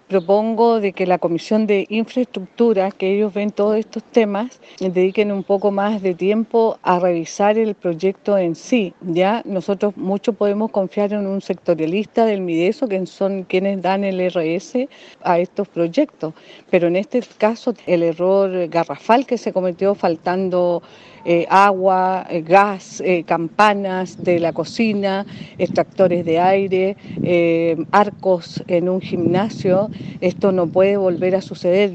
propongo de que la Comisión de Infraestructura, que ellos ven todos estos temas, dediquen un poco más de tiempo a revisar el proyecto en sí. Ya nosotros mucho podemos confiar en un sectorialista del Mideso, que son quienes dan el RS a estos proyectos, pero en este caso el error garrafal que se cometió faltando agua, gas, campanas de la cocina, extractores de aire, arcos en un gimnasio, esto no puede volver a suceder.